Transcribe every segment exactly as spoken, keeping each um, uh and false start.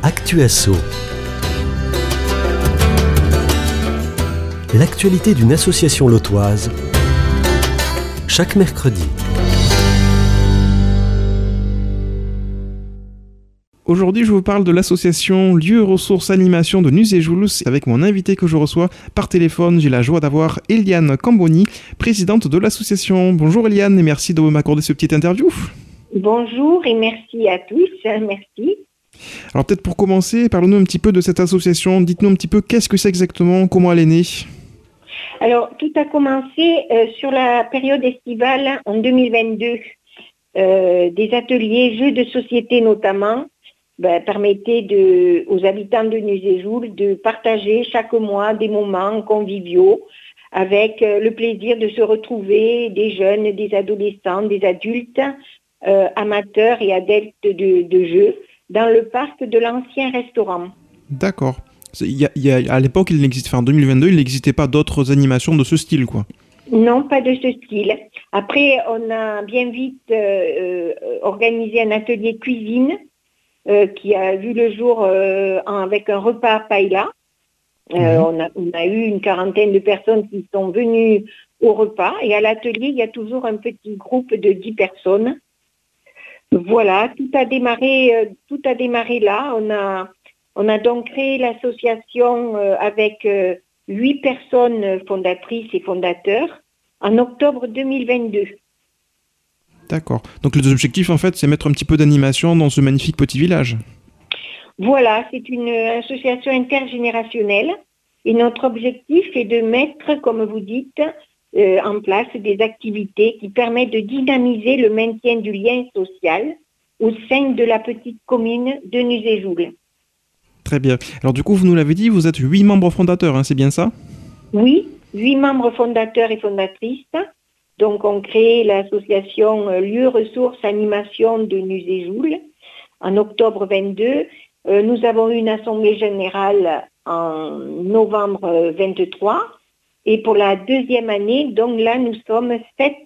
Actu-Asso. L'actualité d'une association lotoise, chaque mercredi. Aujourd'hui, je vous parle de l'association Lieux Ressources Animation de Nuzéjoul. Avec mon invité que je reçois par téléphone, j'ai la joie d'avoir Eliane Camboni, présidente de l'association. Bonjour Eliane et merci de m'accorder ce petit interview. Bonjour et merci à tous. Merci. Alors peut-être pour commencer, parlons-nous un petit peu de cette association. Dites-nous un petit peu qu'est-ce que c'est exactement, comment elle est née. Alors tout a commencé euh, sur la période estivale en deux mille vingt-deux. Euh, des ateliers, jeux de société notamment, ben, permettaient de, aux habitants de Nuzéjoul de partager chaque mois des moments conviviaux avec euh, le plaisir de se retrouver, des jeunes, des adolescents, des adultes, euh, amateurs et adeptes de, de jeux, dans le parc de l'ancien restaurant. D'accord. Il y a, il y a, à l'époque, il n'existait, enfin, en deux mille vingt-deux, il n'existait pas d'autres animations de ce style, quoi. Non, pas de ce style. Après, on a bien vite euh, euh, organisé un atelier cuisine euh, qui a vu le jour euh, avec un repas paella. Euh, mmh. on, a, on a eu une quarantaine de personnes qui sont venues au repas. Et à l'atelier, il y a toujours un petit groupe de dix personnes. Voilà, tout a démarré, euh, tout a démarré là. On a, on a donc créé l'association euh, avec euh, huit personnes fondatrices et fondateurs en octobre deux mille vingt-deux. D'accord. Donc les objectifs, en fait, c'est mettre un petit peu d'animation dans ce magnifique petit village. Voilà, c'est une association intergénérationnelle et notre objectif est de mettre, comme vous dites, euh, en place des activités qui permettent de dynamiser le maintien du lien social au sein de la petite commune de Nuzéjoul. Très bien. Alors du coup, vous nous l'avez dit, vous êtes huit membres fondateurs, hein, c'est bien ça ? Oui, huit membres fondateurs et fondatrices. Donc, on crée l'association Lieux Ressources Animation de Nuzéjoul en octobre vingt-deux. Euh, nous avons eu une assemblée générale en novembre vingt-trois. Et pour la deuxième année, donc là, nous sommes sept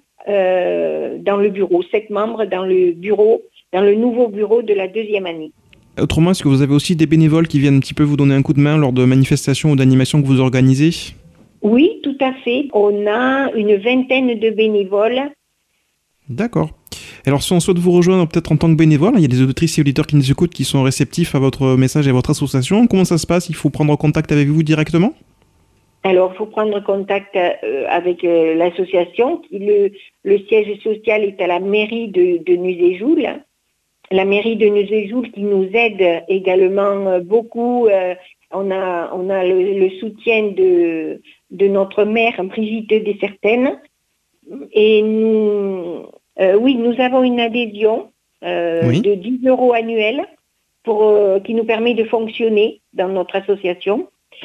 euh, dans le bureau, sept membres dans le bureau, dans le nouveau bureau de la deuxième année. Autrement, est-ce que vous avez aussi des bénévoles qui viennent un petit peu vous donner un coup de main lors de manifestations ou d'animations que vous organisez ? Oui, tout à fait. On a une vingtaine de bénévoles. D'accord. Alors, si on souhaite vous rejoindre peut-être en tant que bénévole, il y a des auditrices et auditeurs qui nous écoutent qui sont réceptifs à votre message et à votre association. Comment ça se passe ? Il faut prendre contact avec vous directement ? Alors, il faut prendre contact euh, avec euh, l'association. Le, le siège social est à la mairie de, de Nuzéjoul. La mairie de Nuzéjoul qui nous aide également euh, beaucoup. Euh, on a, on a le, le soutien de, de notre maire, Brigitte Dessertaines. Et nous, euh, oui, nous avons une adhésion euh, oui. de dix euros annuels pour, euh, qui nous permet de fonctionner dans notre association.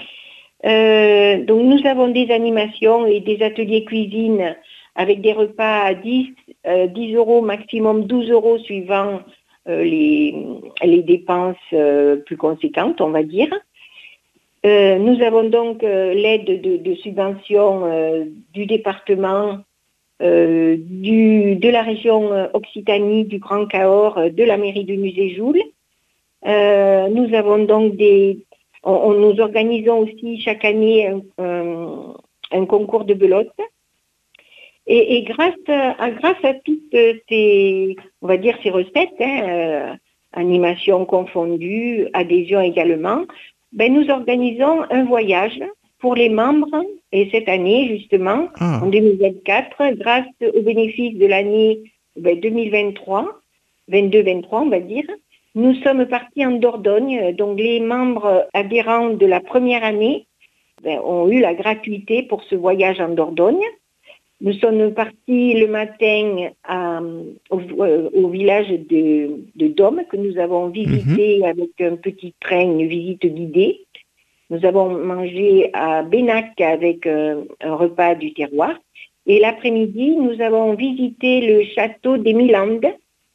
Euh, donc nous avons des animations et des ateliers cuisine avec des repas à dix, euh, dix euros, maximum douze euros suivant euh, les, les dépenses euh, plus conséquentes, on va dire. Euh, nous avons donc euh, l'aide de, de subventions euh, du département, euh, du, de la région Occitanie, du Grand Cahors, de la mairie de Nuzéjoul. Euh, nous avons donc des... On, on, nous organisons aussi chaque année un, un, un concours de belote. Et, et grâce, à, grâce à toutes ces, on va dire, ces recettes, hein, euh, animation confondue, adhésion également, ben nous organisons un voyage pour les membres. Et cette année, justement, ah. en deux mille vingt-quatre, grâce aux bénéfices de l'année ben, deux mille vingt-trois, vingt-deux vingt-trois, on va dire, nous sommes partis en Dordogne. Donc les membres adhérents de la première année ben, ont eu la gratuité pour ce voyage en Dordogne. Nous sommes partis le matin à, au, au village de, de Dôme que nous avons visité mmh. avec un petit train, une visite guidée. Nous avons mangé à Bénac avec un, un repas du terroir. Et l'après-midi, nous avons visité le château des Milandes,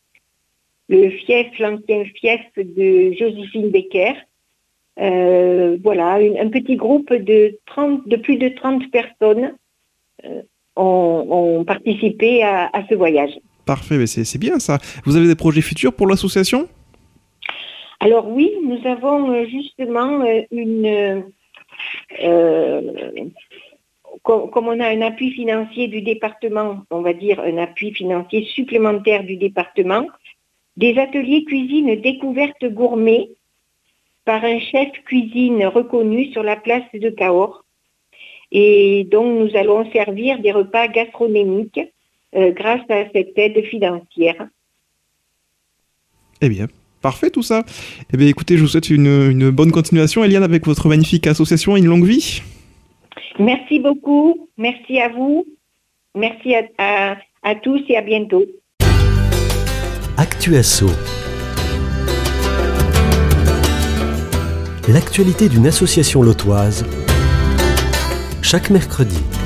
le fief, l'ancien fief de Joséphine Becker. Euh, voilà, une, un petit groupe de, trente, de plus de trente personnes euh, ont, ont participé à, à ce voyage. Parfait, mais c'est, c'est bien ça. Vous avez des projets futurs pour l'association ? Alors oui, nous avons euh, justement euh, une... Euh, comme, comme on a un appui financier du département, on va dire un appui financier supplémentaire du département, des ateliers cuisine découverte gourmet par un chef cuisine reconnu sur la place de Cahors. Et donc, nous allons servir des repas gastronomiques euh, grâce à cette aide financière. Eh bien, parfait tout ça. Eh bien, écoutez, je vous souhaite une, une bonne continuation, Eliane, avec votre magnifique association et une longue vie. Merci beaucoup. Merci à vous. Merci à, à, à tous et à bientôt. Actuasso. L'actualité d'une association lotoise, chaque mercredi.